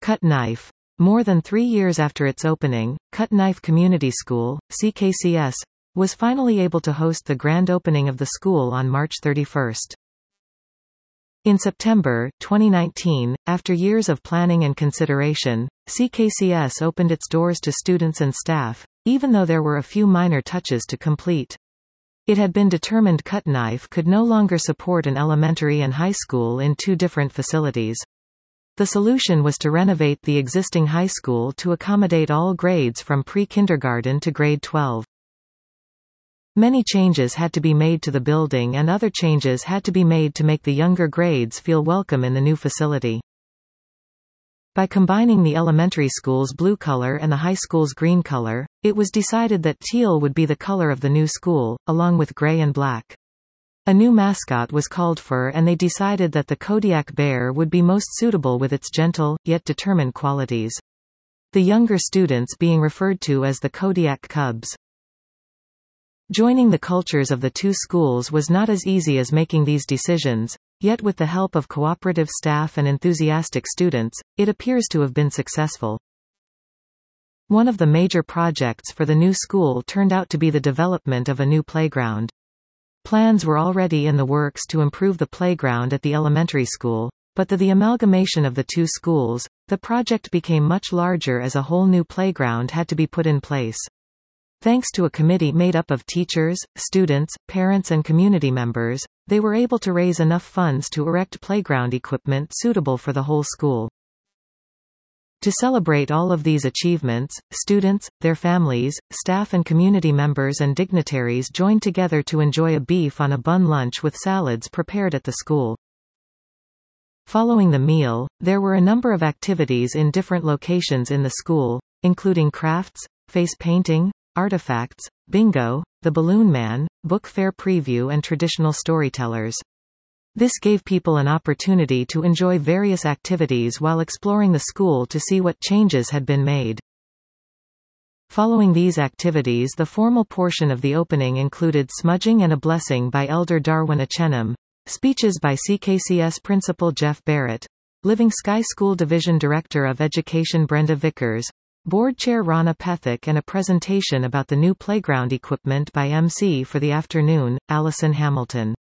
Cut Knife. More than 3 years after its opening, Cut Knife Community School, CKCS, was finally able to host the grand opening of the school on March 31. In September 2019, after years of planning and consideration, CKCS opened its doors to students and staff, even though there were a few minor touches to complete. It had been determined Cut Knife could no longer support an elementary and high school in 2 different facilities. The solution was to renovate the existing high school to accommodate all grades from pre-kindergarten to grade 12. Many changes had to be made to the building and other changes had to be made to make the younger grades feel welcome in the new facility. By combining the elementary school's blue color and the high school's green color, it was decided that teal would be the color of the new school, along with gray and black. A new mascot was called for and they decided that the Kodiak bear would be most suitable with its gentle, yet determined qualities. The younger students being referred to as the Kodiak Cubs. Joining the cultures of the 2 schools was not as easy as making these decisions, yet with the help of cooperative staff and enthusiastic students, it appears to have been successful. One of the major projects for the new school turned out to be the development of a new playground. Plans were already in the works to improve the playground at the elementary school, but the amalgamation of the 2 schools, the project became much larger as a whole new playground had to be put in place. Thanks to a committee made up of teachers, students, parents and community members, they were able to raise enough funds to erect playground equipment suitable for the whole school. To celebrate all of these achievements, students, their families, staff and community members and dignitaries joined together to enjoy a beef on a bun lunch with salads prepared at the school. Following the meal, there were a number of activities in different locations in the school, including crafts, face painting, artifacts, bingo, the Balloon Man, book fair preview and traditional storytellers. This gave people an opportunity to enjoy various activities while exploring the school to see what changes had been made. Following these activities, the formal portion of the opening included smudging and a blessing by Elder Darwin Achenam, speeches by CKCS Principal Jeff Barrett, Living Sky School Division Director of Education Brenda Vickers, Board Chair Rana Pethick and a presentation about the new playground equipment by MC for the afternoon, Allison Hamilton.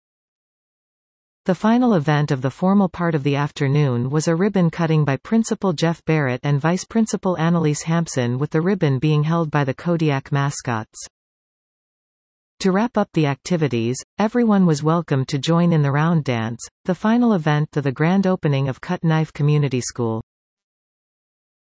The final event of the formal part of the afternoon was a ribbon cutting by Principal Jeff Barrett and Vice Principal Annalise Hampson, with the ribbon being held by the Kodiak mascots. To wrap up the activities, everyone was welcome to join in the round dance, the final event to the grand opening of Cut Knife Community School.